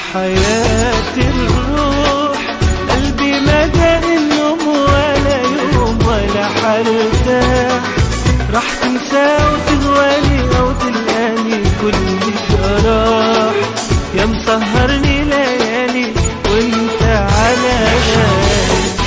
حياة الروح قلبي ما داق النوم ولا يوم ولا حرتاح، راح تنسى وتهواني أو تلقاني كل جراح، يا مسهرني ليالي وانت على غالي.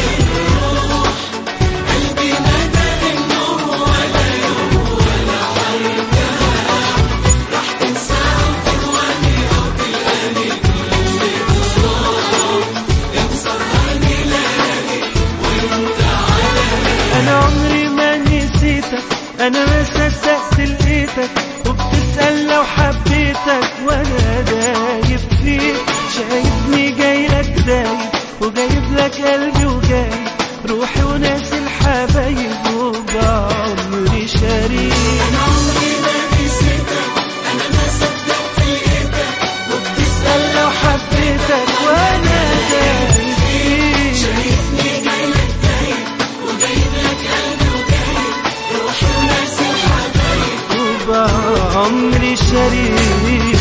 أنا عمري ما نسيتك، أنا ما صدقت لقيتك، وبتسأل لو حبيتك وأنا دايب فيك، شايفني جايلك دايب وجايب لك قلبي وجايب روحي وناسي الحبايب وبعمري شريك. أنا عمري ما نسيتك، أنا ما صدقت لقيتك، وبتسأل لو حبيتك وأنا دايب فيك، شايفني جايلك دايب وجايب لك قلبي وجايب روحي وناسي الحبايب وبعمري شريك.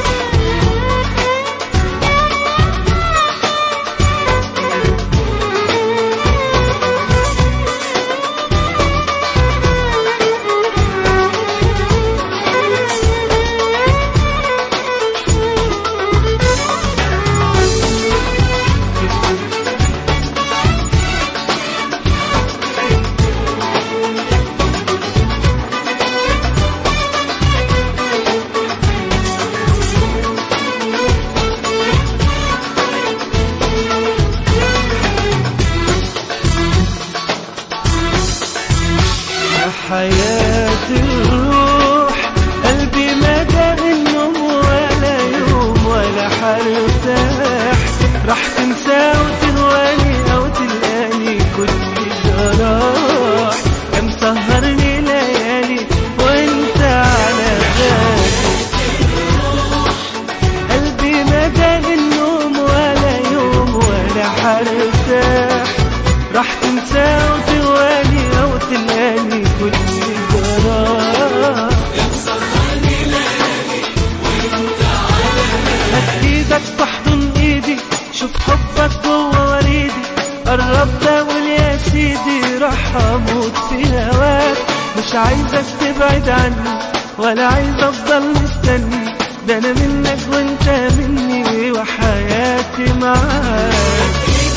حياة الروح قلبي ما داق النوم ولا يوم ولا حرتاح، راح تنسى وتهواني أو تلقاني كل جراح، يا مسهرني ليالي وانت على غالي. قلبي ما داق النوم ولا يوم ولا حرتاح، راح تنسى وتهواني أو تلقاني كل جراح، يا مسهرني ليالي وانت على بالي. هات ايدك تحضن ايدي، شوف حبك جوه وريدي، قربت اقول يا سيدي راح اموت في هواك، مش عايزك تبعد عني ولا عايز افضل مستني، ده انا منك وانت مني وحياتي معاك.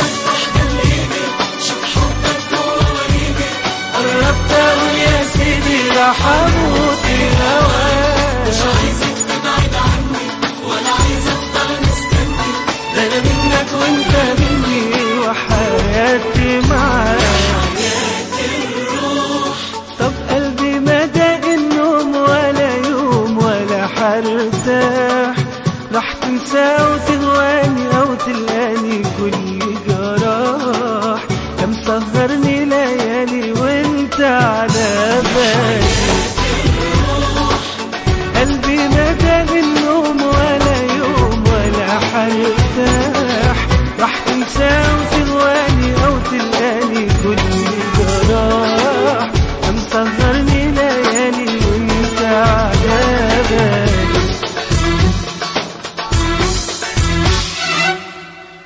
قربت اقول يا سيدي راح اموت في هواك، مش عايزك تبعد عني ولا عايز افضل مستني، ده انا منك وانت مني وحياتي معاك. طب قلبي ما داق النوم ولا يوم ولا حرتاح، راح تنسى وتهواني او تلقاني كل جراح، يا مسهرني ليالي وانت على